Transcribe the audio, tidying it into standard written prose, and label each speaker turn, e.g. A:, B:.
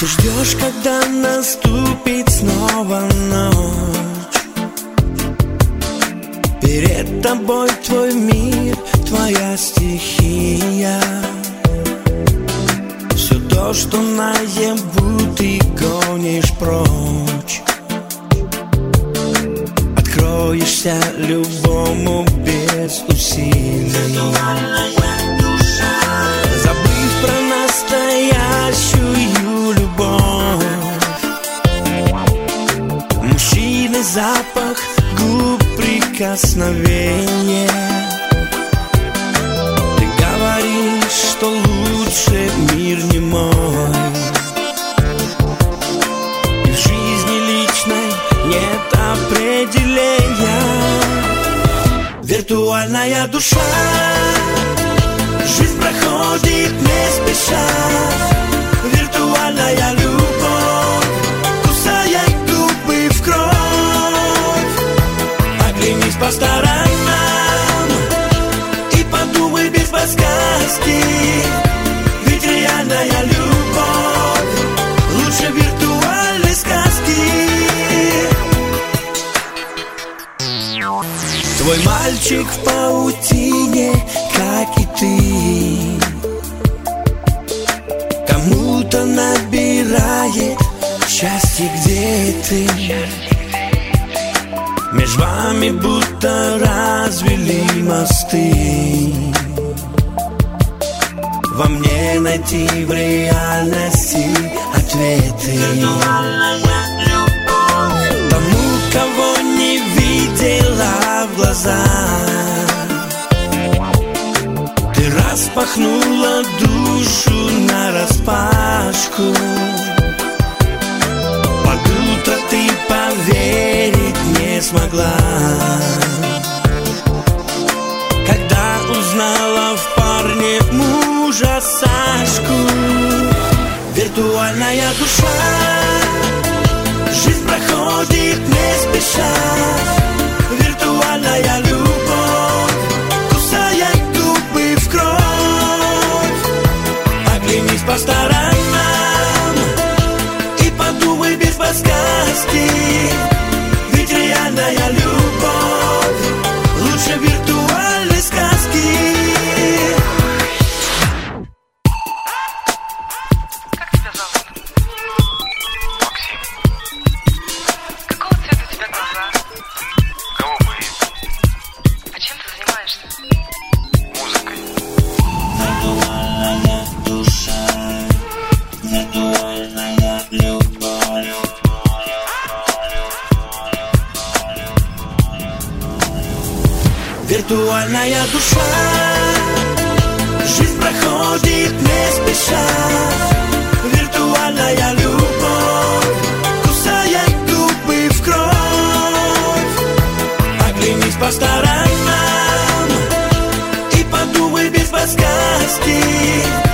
A: Ты ждешь, когда наступит снова ночь. Перед тобой твой мир, твоя стихия. Все то, что наяву, ты гонишь прочь. Откроешься любому без усилий, забыв про настоящую любовь. Мужчины, запах губ, прикосновение. Ты говоришь, что лучше мир не мой. И в жизни личной нет определения. Виртуальная душа, жизнь проходит не спеша. Виртуальная любовь кусает губы в кровь. Оглянись по сторонам и подумай без подсказки. Ведь реальная любовь лучше виртуальной сказки. Твой мальчик в паутине, как и ты. Кому-то набирает счастье, где ты. Между вами будто развели мосты. Во мне найти в реальности ответы. Тому, кого не видела в глаза, ты распахнула душу нараспашку. Под утро ты поверить не смогла, когда узнала в парне мужа Сашку. Виртуальная душа, жизнь проходит не спеша. Виртуальная любовь кусает губы в кровь. Оглянись по сторонам и подумай без подсказки. Ведь реальная любовь лучше виртуальной сказки.
B: Как тебя зовут? Максим. Какого цвета у тебя глаза?
C: Голубые.
B: А чем ты занимаешься?
C: Музыкой.
A: Виртуальная душа, виртуальная любовь. Виртуальная душа, жизнь проходит не спеша. Виртуальная любовь кусает губы в кровь. Оглянись по сторонам и подумай без подсказки.